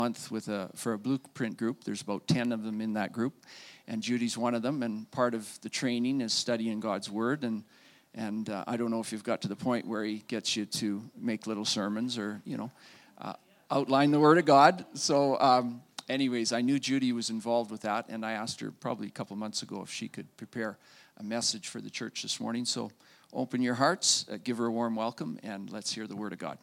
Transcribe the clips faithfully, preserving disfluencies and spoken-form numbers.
month with a for a blueprint group. There's about ten of them in that group, and Judy's one of them. And part of the training is studying God's Word. And and uh, I don't know if you've got to the point where he gets you to make little sermons or you know uh, outline the Word of God. So, um, anyways, I knew Judy was involved with that, and I asked her probably a couple months ago if she could prepare a message for the church this morning. So, open your hearts, uh, give her a warm welcome, and let's hear the Word of God.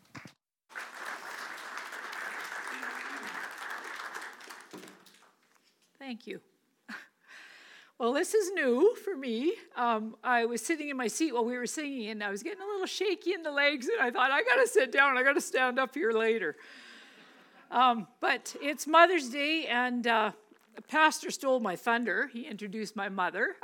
Thank you. Well, this is new for me. Um, I was sitting in my seat while we were singing, and I was getting a little shaky in the legs, and I thought, I got to sit down. I got to stand up here later. Um, but it's Mother's Day, and uh, the pastor stole my thunder. He introduced my mother.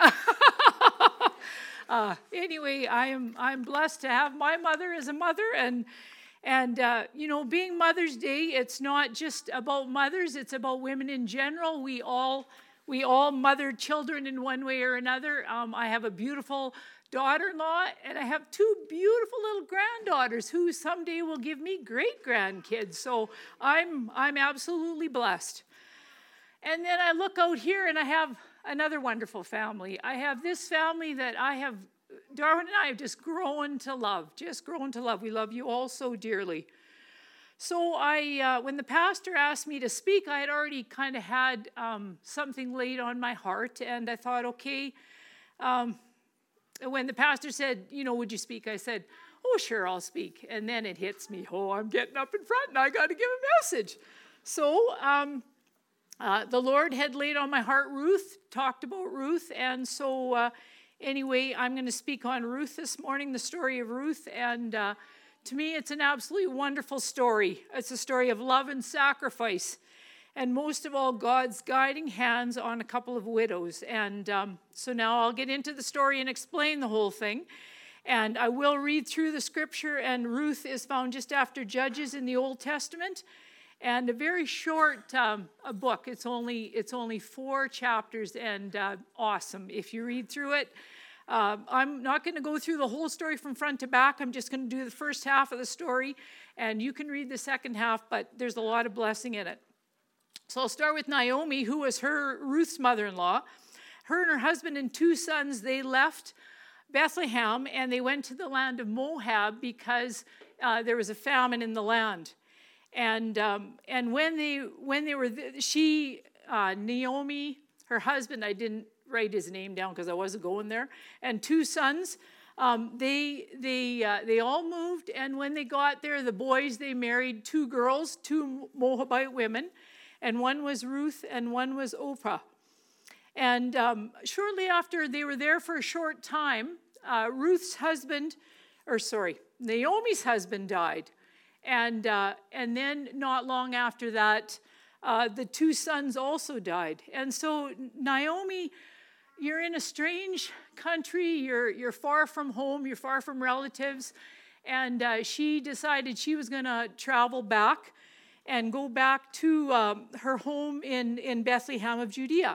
uh, anyway, I am I'm blessed to have my mother as a mother, and And, uh, you know, being Mother's Day, it's not just about mothers, it's about women in general. We all we all mother children in one way or another. Um, I have a beautiful daughter-in-law, and I have two beautiful little granddaughters who someday will give me great-grandkids. So I'm I'm absolutely blessed. And then I look out here, and I have another wonderful family. I have this family that I have Darwin and I have just grown to love, just grown to love. We love you all so dearly. So I, uh, when the pastor asked me to speak, I had already kind of had um, something laid on my heart, and I thought, okay. Um, when the pastor said, you know, would you speak? I said, oh, sure, I'll speak. And then it hits me, oh, I'm getting up in front, and I got to give a message. So um, uh, the Lord had laid on my heart Ruth, talked about Ruth, and so uh, Anyway, I'm going to speak on Ruth this morning, the story of Ruth, and uh, to me, it's an absolutely wonderful story. It's a story of love and sacrifice, and most of all, God's guiding hands on a couple of widows. And um, so now I'll get into the story and explain the whole thing, and I will read through the scripture, and Ruth is found just after Judges in the Old Testament, and a very short um, a book. It's only it's only four chapters, and uh, awesome. If you read through it, uh, I'm not going to go through the whole story from front to back. I'm just going to do the first half of the story, and you can read the second half, but there's a lot of blessing in it. So I'll start with Naomi, who was her Ruth's mother-in-law. Her and her husband and two sons, they left Bethlehem, and they went to the land of Moab because uh, there was a famine in the land. And um, and when they when they were th- she uh, Naomi, her husband, I didn't write his name down because I wasn't going there, and two sons, um, they they uh, they all moved. And when they got there, the boys, they married two girls, two Moabite women, and one was Ruth and one was Orpah. And um, shortly after they were there for a short time, uh, Ruth's husband, or sorry, Naomi's husband died. And uh, and then not long after that, uh, the two sons also died. And so Naomi, you're in a strange country. You're you're far from home. You're far from relatives. And uh, she decided she was going to travel back and go back to um, her home in, in Bethlehem of Judea.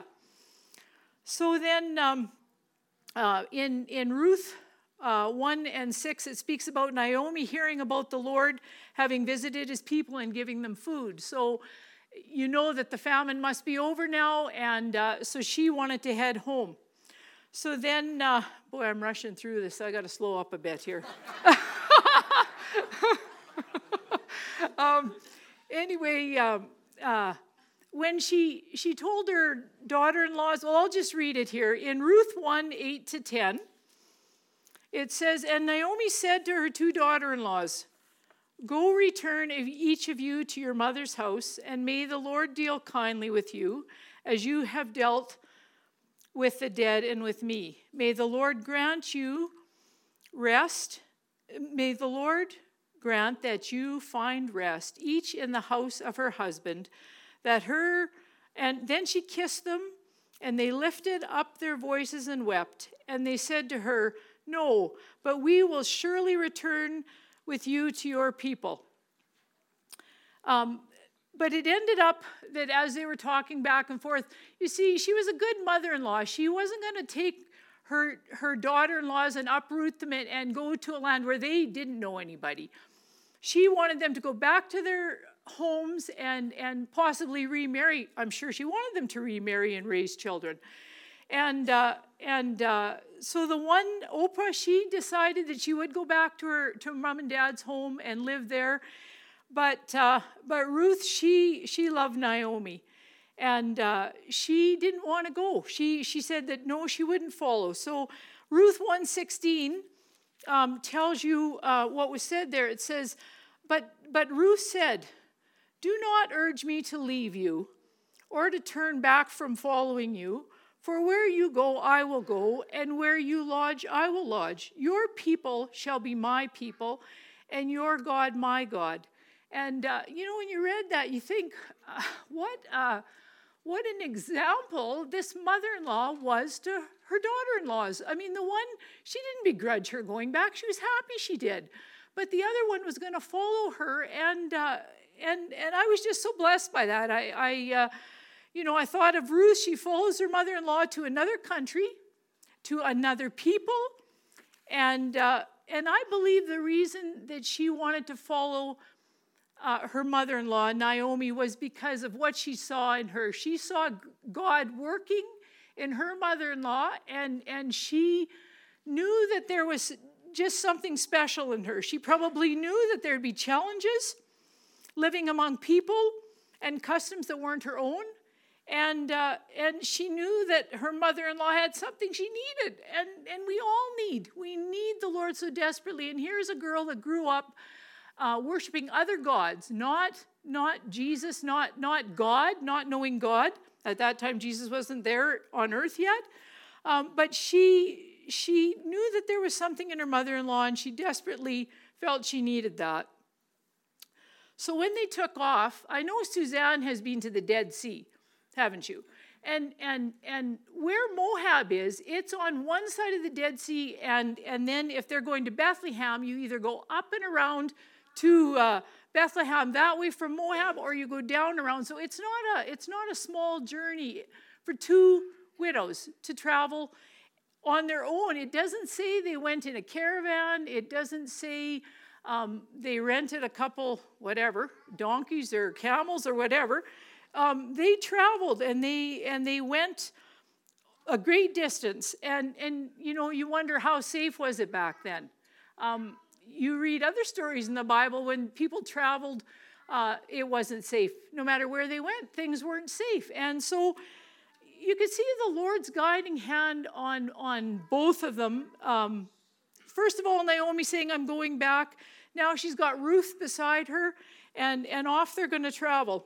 So then um, uh, in, in Ruth Uh, one and six, it speaks about Naomi hearing about the Lord having visited his people and giving them food. So you know that the famine must be over now, and uh, so she wanted to head home. So then, uh, boy, I'm rushing through this. I got to slow up a bit here. um, anyway, um, uh, when she she told her daughter-in-laws, well, I'll just read it here. In Ruth one, eight to ten, it says, and Naomi said to her two daughter-in-laws, go return each of you to your mother's house, and may the Lord deal kindly with you, as you have dealt with the dead and with me. May the Lord grant you rest. May the Lord grant that you find rest, each in the house of her husband, that her, and then she kissed them, and they lifted up their voices and wept, and they said to her, no, but we will surely return with you to your people. Um, but it ended up that as they were talking back and forth, you see, she was a good mother-in-law. She wasn't going to take her, her daughter-in-laws and uproot them and, and go to a land where they didn't know anybody. She wanted them to go back to their homes and, and possibly remarry. I'm sure she wanted them to remarry and raise children. And uh, and uh, so the one, Oprah, she decided that she would go back to her to mom and dad's home and live there. But uh, but Ruth, she she loved Naomi, and uh, she didn't want to go. She she said that no, she wouldn't follow. So Ruth one sixteen um, tells you uh, what was said there. It says, but but Ruth said, "Do not urge me to leave you, or to turn back from following you. For where you go, I will go, and where you lodge, I will lodge. Your people shall be my people, and your God my God." And, uh, you know, when you read that, you think, uh, what, uh, what an example this mother-in-law was to her daughter-in-laws. I mean, the one, she didn't begrudge her going back. She was happy she did. But the other one was going to follow her, and, uh, and, and I was just so blessed by that. I... I uh, You know, I thought of Ruth. She follows her mother-in-law to another country, to another people. And uh, and I believe the reason that she wanted to follow uh, her mother-in-law, Naomi, was because of what she saw in her. She saw God working in her mother-in-law, and, and she knew that there was just something special in her. She probably knew that there'd be challenges living among people and customs that weren't her own. And uh, and she knew that her mother-in-law had something she needed. And, and we all need. We need the Lord so desperately. And here's a girl that grew up uh, worshiping other gods, not, not Jesus, not, not God, not knowing God. At that time, Jesus wasn't there on earth yet. Um, but she, she knew that there was something in her mother-in-law, and she desperately felt she needed that. So when they took off, I know Suzanne has been to the Dead Sea, haven't you? And and and where Moab is, it's on one side of the Dead Sea, and, and then if they're going to Bethlehem, you either go up and around to uh, Bethlehem that way from Moab, or you go down around. So it's not a it's not a small journey for two widows to travel on their own. It doesn't say they went in a caravan. It doesn't say um, they rented a couple, whatever, donkeys or camels or whatever. Um, they traveled and they and they went a great distance. And, and you know, you wonder how safe was it back then? Um, you read other stories in the Bible when people traveled, uh, it wasn't safe. No matter where they went, things weren't safe. And so you could see the Lord's guiding hand on, on both of them. Um, first of all, Naomi saying, "I'm going back." Now she's got Ruth beside her, and, and off they're going to travel.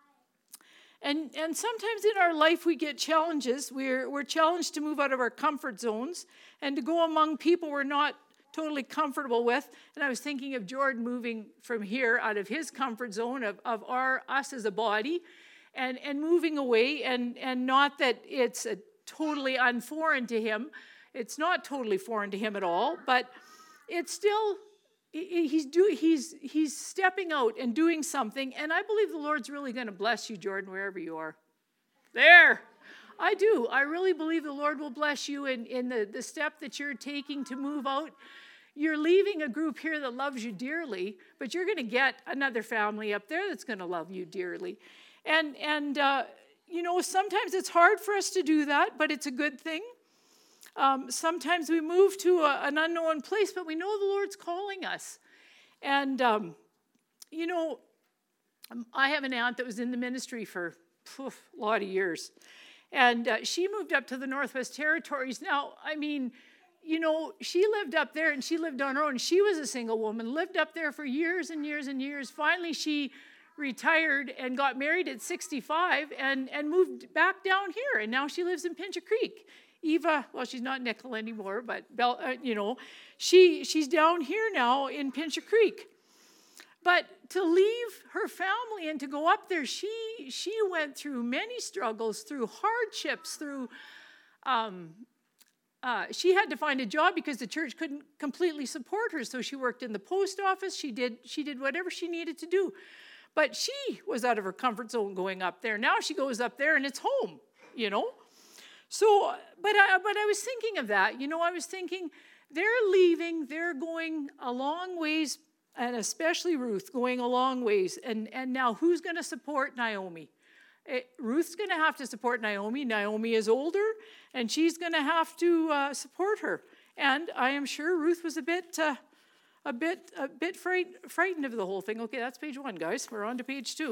And and sometimes in our life we get challenges. We're we're challenged to move out of our comfort zones and to go among people we're not totally comfortable with. And I was thinking of Jordan moving from here out of his comfort zone of, of our us as a body and, and moving away. And, and not that it's a totally unforeign to him. It's not totally foreign to him at all, but it's still He's do he's he's stepping out and doing something, and I believe the Lord's really going to bless you, Jordan, wherever you are. There, I do. I really believe the Lord will bless you in, in the, the step that you're taking to move out. You're leaving a group here that loves you dearly, but you're going to get another family up there that's going to love you dearly. And and uh, you know, sometimes it's hard for us to do that, but it's a good thing. Um, sometimes we move to a, an unknown place, but we know the Lord's calling us. And, um, you know, I have an aunt that was in the ministry for poof, a lot of years. And uh, she moved up to the Northwest Territories. Now, I mean, you know, she lived up there and she lived on her own. She was a single woman, lived up there for years and years and years. Finally, she retired and got married at sixty-five and, and moved back down here. And now she lives in Pincher Creek. Eva, well, she's not Nickel anymore, but, Bell, uh, you know, she she's down here now in Pincher Creek. But to leave her family and to go up there, she she went through many struggles, through hardships, through, um, uh, she had to find a job because the church couldn't completely support her. So she worked in the post office. She did she did whatever she needed to do. But she was out of her comfort zone going up there. Now she goes up there and it's home, you know. So, but I, but I was thinking of that. You know, I was thinking they're leaving. They're going a long ways and especially Ruth, going a long ways. And, and now who's going to support Naomi? It, Ruth's going to have to support Naomi. Naomi is older, and she's going to have to uh, support her. And I am sure Ruth was a bit, uh, a bit, a bit fright, frightened of the whole thing. Okay, that's page one, guys. We're on to page two.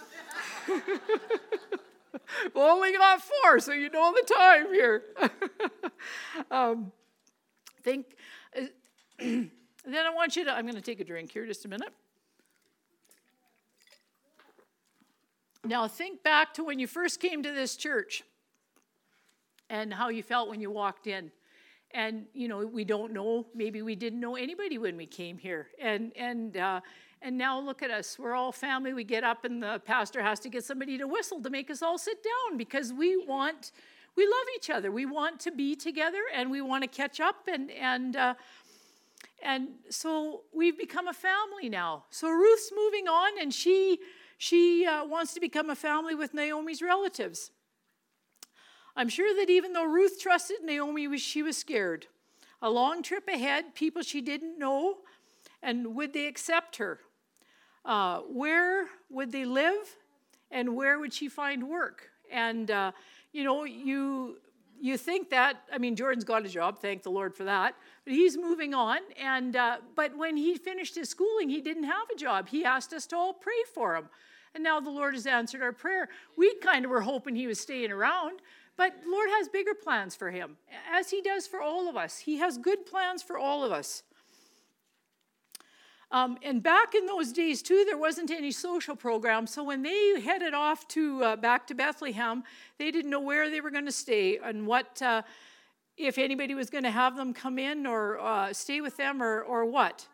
We've only got four, so you know the time here. um, think. Uh, then I want you to. I'm going to take a drink here, just a minute. Now think back to when you first came to this church and how you felt when you walked in. And, you know, we don't know, maybe we didn't know anybody when we came here. And and uh, and now look at us. We're all family. We get up and the pastor has to get somebody to whistle to make us all sit down because we want, we love each other. We want to be together and we want to catch up. And, and, uh, and so we've become a family now. So Ruth's moving on and she... She uh, wants to become a family with Naomi's relatives. I'm sure that even though Ruth trusted Naomi, she was scared. A long trip ahead, people she didn't know, and would they accept her? Uh, where would they live, and where would she find work? And, uh, you know, you you think that, I mean, Jordan's got a job, thank the Lord for that, but he's moving on. And uh, but when he finished his schooling, he didn't have a job. He asked us to all pray for him. And now the Lord has answered our prayer. We kind of were hoping he was staying around, but the Lord has bigger plans for him, as he does for all of us. He has good plans for all of us. Um, and back in those days, too, there wasn't any social program. So when they headed off to uh, back to Bethlehem, they didn't know where they were going to stay and what, uh, if anybody was going to have them come in or uh, stay with them or, or what.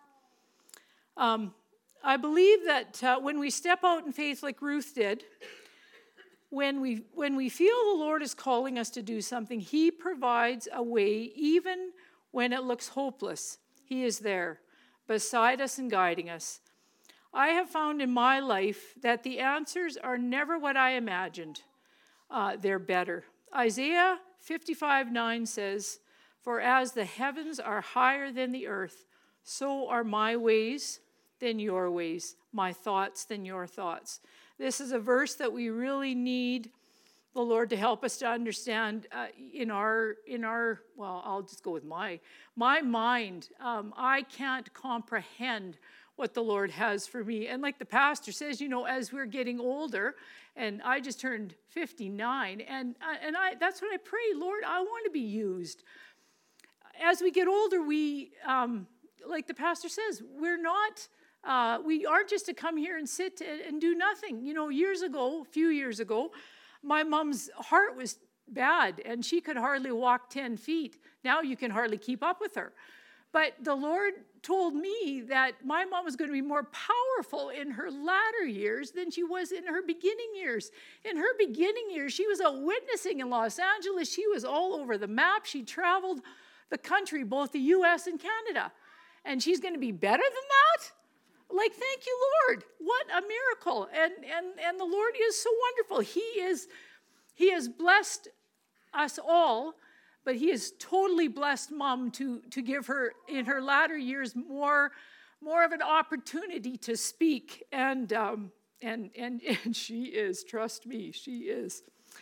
Um, I believe that uh, when we step out in faith like Ruth did, when we when we feel the Lord is calling us to do something, he provides a way even when it looks hopeless. He is there beside us and guiding us. I have found in my life that the answers are never what I imagined. Uh, they're better. Isaiah fifty-five nine says, "For as the heavens are higher than the earth, so are my ways than your ways, my thoughts than your thoughts." This is a verse that we really need the Lord to help us to understand uh, in our, in our, well, I'll just go with my, my mind. Um, I can't comprehend what the Lord has for me. And like the pastor says, you know, as we're getting older, and I just turned fifty-nine, and, and I that's what I pray, Lord, I want to be used. As we get older, we, um, like the pastor says, we're not... Uh, we aren't just to come here and sit and, and do nothing. You know, years ago, a few years ago, my mom's heart was bad and she could hardly walk ten feet. Now you can hardly keep up with her. But the Lord told me that my mom was going to be more powerful in her latter years than she was in her beginning years. In her beginning years, she was out witnessing in Los Angeles. She was all over the map. She traveled the country, both the U S and Canada. And she's going to be better than that? Like, thank you, Lord. What a miracle. And and and the Lord is so wonderful. He is He has blessed us all, but he has totally blessed Mom to, to give her in her latter years more, more of an opportunity to speak. And um and and and she is, trust me, she is.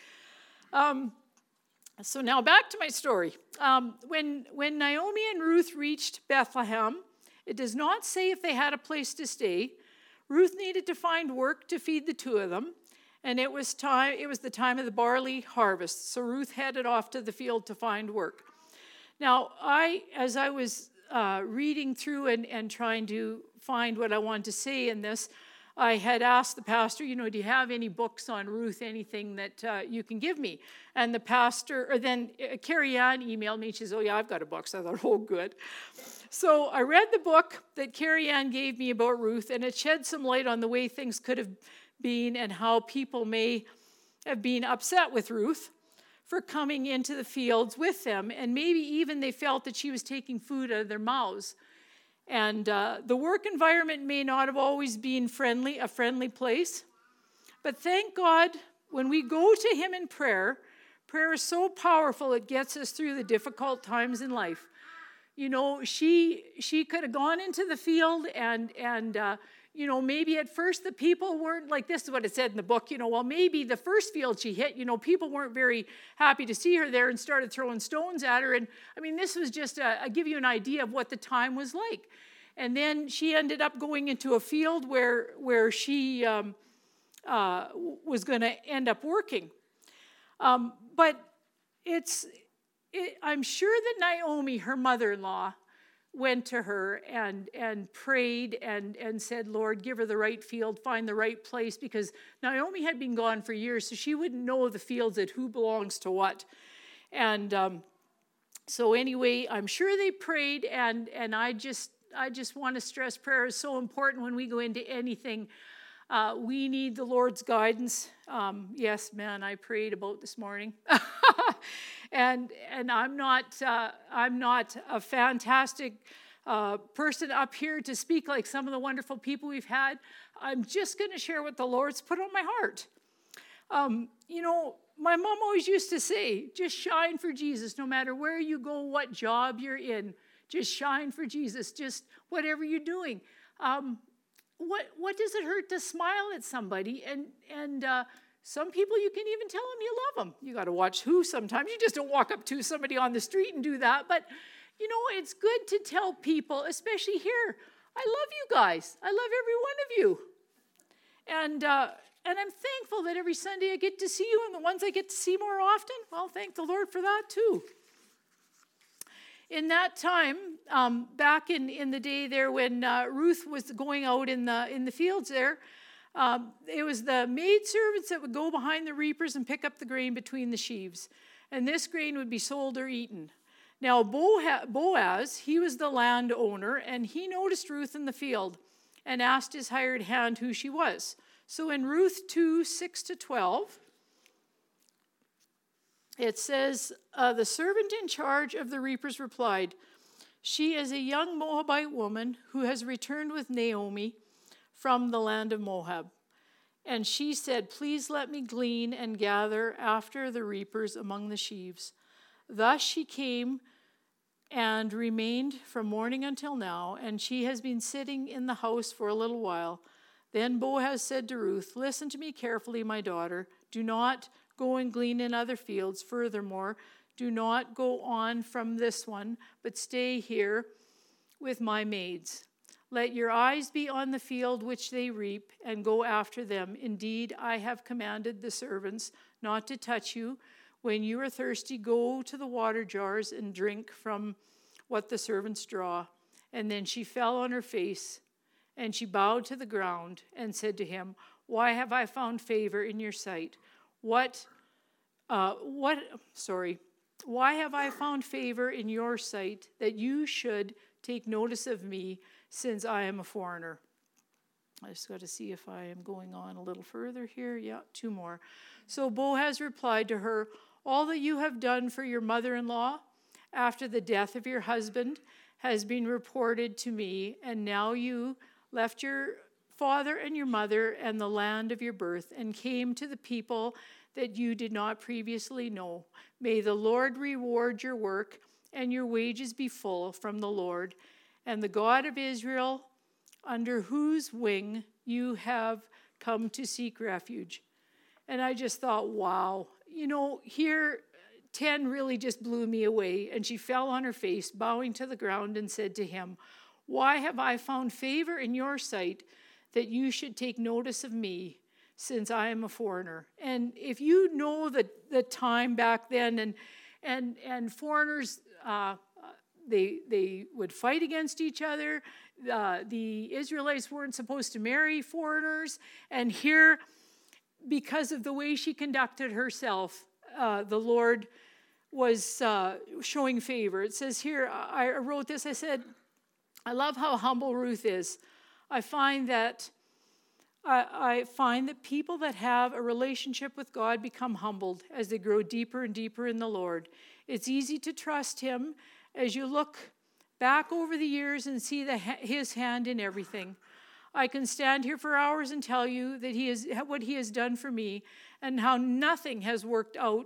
Um so now back to my story. Um when when Naomi and Ruth reached Bethlehem, it does not say if they had a place to stay. Ruth needed to find work to feed the two of them, and it was time. It was the time of the barley harvest, so Ruth headed off to the field to find work. Now, I, as I was uh, reading through and, and trying to find what I wanted to say in this, I had asked the pastor, you know, do you have any books on Ruth, anything that uh, you can give me? And the pastor, or then uh, Carrie Ann emailed me. She says, oh, yeah, I've got a book. So I thought, oh, good. So I read the book that Carrie Ann gave me about Ruth, and it shed some light on the way things could have been and how people may have been upset with Ruth for coming into the fields with them. And maybe even they felt that she was taking food out of their mouths. And uh, the work environment may not have always been friendly, a friendly place. But thank God, when we go to him in prayer, prayer is so powerful it gets us through the difficult times in life. you know, she she could have gone into the field and, and uh, you know, maybe at first the people weren't, like this is what it said in the book, you know, well, maybe the first field she hit, you know, people weren't very happy to see her there and started throwing stones at her. And I mean, this was just, a, I give you an idea of what the time was like. And then she ended up going into a field where, where she um, uh, was going to end up working. Um, but it's, it, I'm sure that Naomi, her mother-in-law, went to her and and prayed and and said, Lord, give her the right field, find the right place, because Naomi had been gone for years, so she wouldn't know the fields at who belongs to what. And um, so anyway, I'm sure they prayed, and and I just I just want to stress prayer is so important when we go into anything. Uh, we need the Lord's guidance. Um, yes, man, I prayed about this morning. And and I'm not uh, I'm not a fantastic uh, person up here to speak like some of the wonderful people we've had. I'm just going to share what the Lord's put on my heart. Um, you know, my mom always used to say, just shine for Jesus, no matter where you go, what job you're in. Just shine for Jesus, just whatever you're doing. Um, what what does it hurt to smile at somebody? And and uh, some people, you can even tell them you love them. You got to watch who sometimes. You just don't walk up to somebody on the street and do that. But, you know, it's good to tell people, especially here, I love you guys. I love every one of you. And uh, and I'm thankful that every Sunday I get to see you, and the ones I get to see more often, well, thank the Lord for that too. In that time, um, back in, in the day there when uh, Ruth was going out in the in the fields there, Um, it was the maidservants that would go behind the reapers and pick up the grain between the sheaves. And this grain would be sold or eaten. Now Boaz, he was the landowner, and he noticed Ruth in the field and asked his hired hand who she was. So in Ruth two, six to twelve, it says, uh, the servant in charge of the reapers replied, she is a young Moabite woman who has returned with Naomi from the land of Moab. And she said, please let me glean and gather after the reapers among the sheaves. Thus she came and remained from morning until now, and she has been sitting in the house for a little while. Then Boaz said to Ruth, listen to me carefully, my daughter. Do not go and glean in other fields. Furthermore, do not go on from this one, but stay here with my maids. Let your eyes be on the field which they reap, and go after them. Indeed, I have commanded the servants not to touch you. When you are thirsty, go to the water jars and drink from what the servants draw. And then she fell on her face, and she bowed to the ground and said to him, why have I found favor in your sight? What, uh, what, sorry, why have I found favor in your sight that you should take notice of me, since I am a foreigner? I just got to see if I am going on a little further here. Yeah, two more. So Boaz replied to her, all that you have done for your mother-in-law after the death of your husband has been reported to me, and now you left your father and your mother and the land of your birth and came to the people that you did not previously know. May the Lord reward your work and your wages be full from the Lord, and the God of Israel, under whose wing you have come to seek refuge. And I just thought, wow. You know, here, ten really just blew me away. And she fell on her face, bowing to the ground, and said to him, why have I found favor in your sight that you should take notice of me, since I am a foreigner? And if you know the, the time back then, and and and foreigners, uh, They they would fight against each other. Uh, the Israelites weren't supposed to marry foreigners. And here, because of the way she conducted herself, uh, the Lord was uh, showing favor. It says here, I wrote this, I said, I love how humble Ruth is. I find that I, I find that people that have a relationship with God become humbled as they grow deeper and deeper in the Lord. It's easy to trust him as you look back over the years and see the, his hand in everything. I can stand here for hours and tell you that he is what he has done for me and how nothing has worked out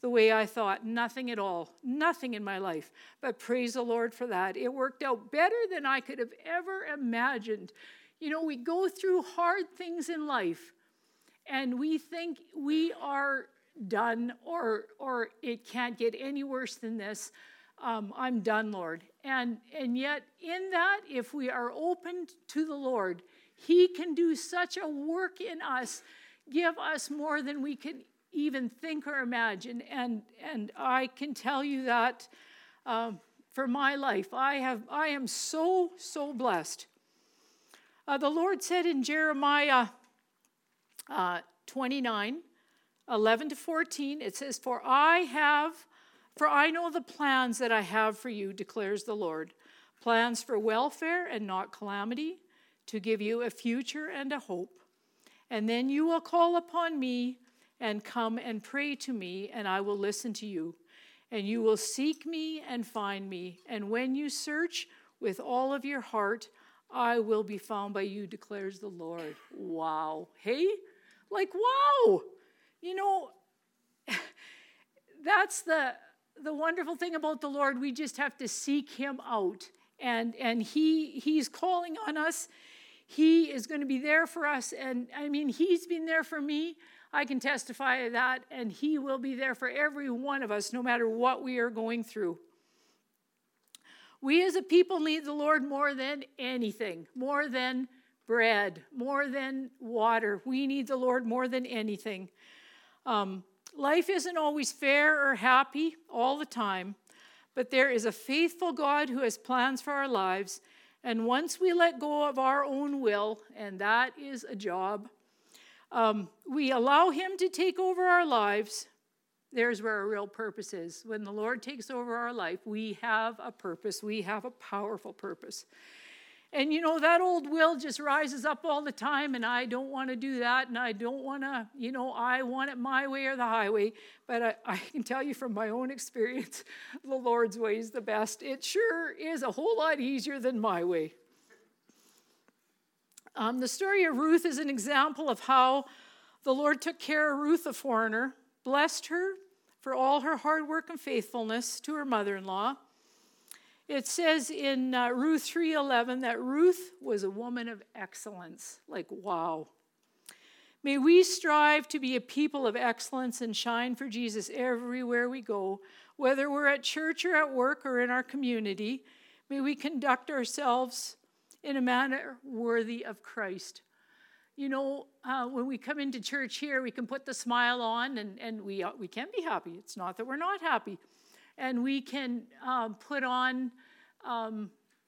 the way I thought. Nothing at all. Nothing in my life. But praise the Lord for that. It worked out better than I could have ever imagined. You know, we go through hard things in life, and we think we are done, or or it can't get any worse than this. Um, I'm done, Lord. And, and yet, in that, if we are open to the Lord, he can do such a work in us, give us more than we could even think or imagine. And and I can tell you that um, for my life, I have I am so, so blessed. Uh, the Lord said in Jeremiah uh, twenty-nine, eleven to fourteen, it says, For I have, for I know the plans that I have for you, declares the Lord, plans for welfare and not calamity, to give you a future and a hope. And then you will call upon me and come and pray to me, and I will listen to you. And you will seek me and find me. And when you search with all of your heart, I will be found by you, declares the Lord. Wow. Hey? Like, wow. You know, that's the the wonderful thing about the Lord. We just have to seek him out. And, and he he's calling on us. He is going to be there for us. And I mean, he's been there for me. I can testify to that. And he will be there for every one of us, no matter what we are going through. We as a people need the Lord more than anything, more than bread, more than water. We need the Lord more than anything. Um, life isn't always fair or happy all the time, but there is a faithful God who has plans for our lives. And once we let go of our own will, and that is a job, um, we allow him to take over our lives. There's where our real purpose is. When the Lord takes over our life, we have a purpose. We have a powerful purpose. And you know, that old will just rises up all the time, and I don't want to do that, and I don't want to, you know, I want it my way or the highway. But I, I can tell you from my own experience, the Lord's way is the best. It sure is a whole lot easier than my way. Um, the story of Ruth is an example of how the Lord took care of Ruth, a foreigner, blessed her for all her hard work and faithfulness to her mother-in-law. It says in uh, Ruth three eleven that Ruth was a woman of excellence. Like, wow. May we strive to be a people of excellence and shine for Jesus everywhere we go, whether we're at church or at work or in our community. May we conduct ourselves in a manner worthy of Christ. You know, uh, when we come into church here, we can put the smile on, and, and we, uh, we can be happy. It's not that we're not happy. And we can um, put on um,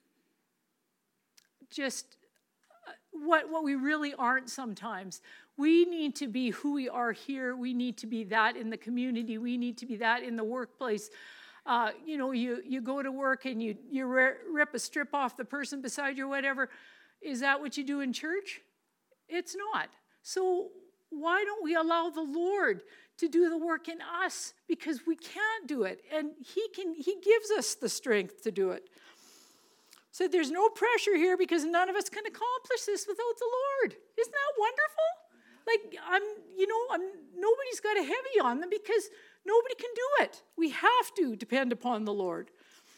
just what, what we really aren't sometimes. We need to be who we are here. We need to be that in the community. We need to be that in the workplace. Uh, you know, you, you go to work and you, you rip a strip off the person beside you or whatever. Is that what you do in church? It's not. So why don't we allow the Lord to do the work in us? Because we can't do it, and he can. He gives us the strength to do it. So there's no pressure here, because none of us can accomplish this without the Lord. Isn't that wonderful? Like, I'm, you know, I'm, nobody's got a heavy on them, because nobody can do it. We have to depend upon the Lord.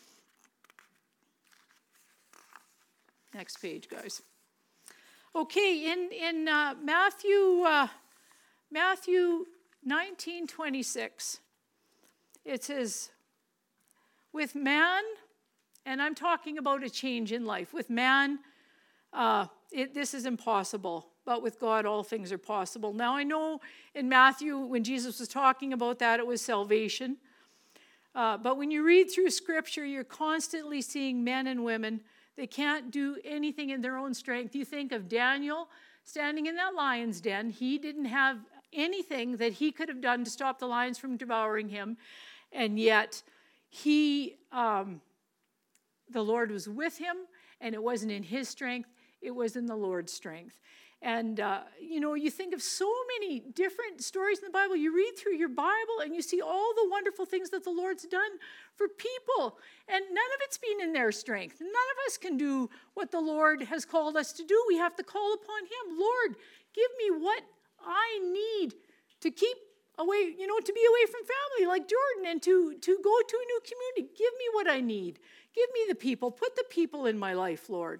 Next page, guys. Okay, in in uh, Matthew uh, Matthew nineteen twenty-six, it says, "With man," and I'm talking about a change in life. With man, uh, it, this is impossible, but with God, all things are possible. Now, I know in Matthew, when Jesus was talking about that, it was salvation. Uh, but when you read through Scripture, you're constantly seeing men and women. They can't do anything in their own strength. You think of Daniel standing in that lion's den. He didn't have anything that he could have done to stop the lions from devouring him. And yet, he, um, the Lord was with him, and it wasn't in his strength. It was in the Lord's strength. And, uh, you know, you think of so many different stories in the Bible. You read through your Bible and you see all the wonderful things that the Lord's done for people. And none of it's been in their strength. None of us can do what the Lord has called us to do. We have to call upon him. Lord, give me what I need to keep away, you know, to be away from family like Jordan and to, to go to a new community. Give me what I need. Give me the people. Put the people in my life, Lord.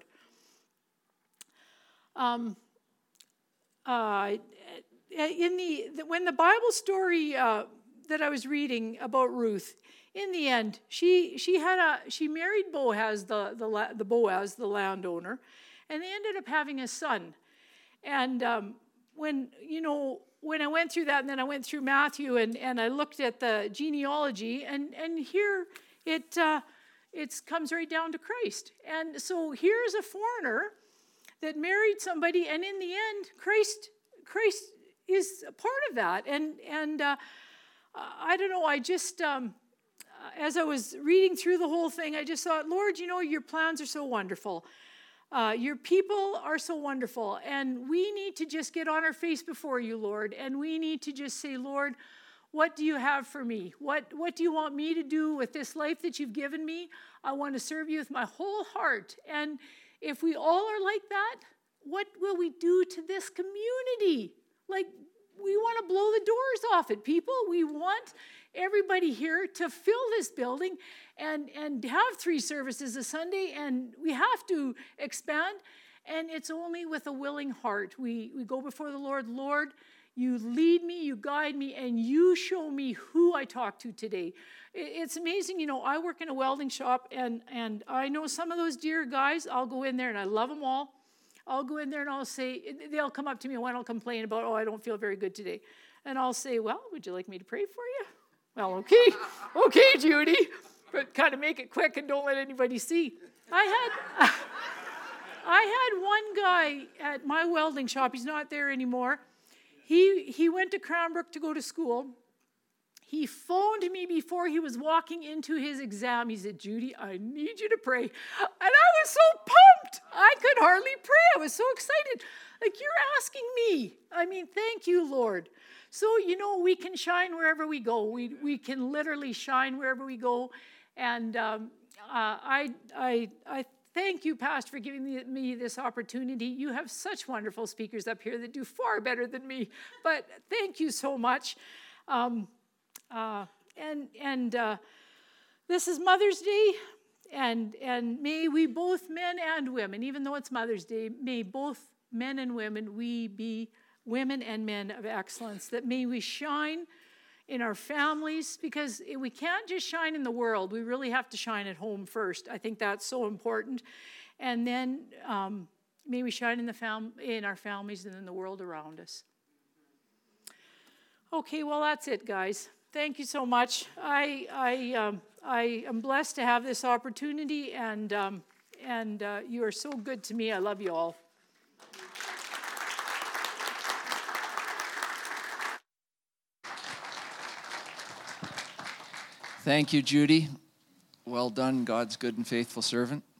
Um, uh, in the when the Bible story uh, that I was reading about Ruth, in the end, she she had a she married Boaz, the the the Boaz, the landowner, and they ended up having a son. And um, when you know when I went through that, and then I went through Matthew, and, and I looked at the genealogy, and and here it uh, it comes right down to Christ. And so here's a foreigner that married somebody, and in the end, Christ Christ is a part of that. And and uh, I don't know, I just um, as I was reading through the whole thing, I just thought, Lord, you know, your plans are so wonderful. Uh, your people are so wonderful, and we need to just get on our face before you, Lord, and we need to just say, Lord, what do you have for me? What, what do you want me to do with this life that you've given me? I want to serve you with my whole heart. And if we all are like that, what will we do to this community? Like, we want to blow the doors off it, people. We want everybody here to fill this building and, and have three services a Sunday, and we have to expand, and it's only with a willing heart. We, we go before the Lord, Lord, you lead me, you guide me, and you show me who I talk to today. It's amazing, you know, I work in a welding shop, and, and I know some of those dear guys. I'll go in there, and I love them all. I'll go in there, and I'll say, they'll come up to me, and one will complain about, oh, I don't feel very good today. And I'll say, well, would you like me to pray for you? Well, okay, okay, Judy, but kind of make it quick and don't let anybody see. I had, I had one guy at my welding shop. He's not there anymore. He he went to Cranbrook to go to school. He phoned me before he was walking into his exam. He said, Judy, I need you to pray. And I was so pumped. I could hardly pray. I was so excited. Like, you're asking me. I mean, thank you, Lord. So, you know, we can shine wherever we go. We we can literally shine wherever we go. And um, uh, I I I thank you, Pastor, for giving me, me this opportunity. You have such wonderful speakers up here that do far better than me. But thank you so much. Um, uh, and and uh, this is Mother's Day. And and may we both, men and women, even though it's Mother's Day, may both men and women, we be women and men of excellence, that may we shine in our families, because we can't just shine in the world. We really have to shine at home first. I think that's so important. And then um, may we shine in the fam- in our families and in the world around us. Okay, well, that's it, guys. Thank you so much. I I um, I am blessed to have this opportunity, and um, and uh, you are so good to me. I love you all. Thank you, Judy. Well done, God's good and faithful servant.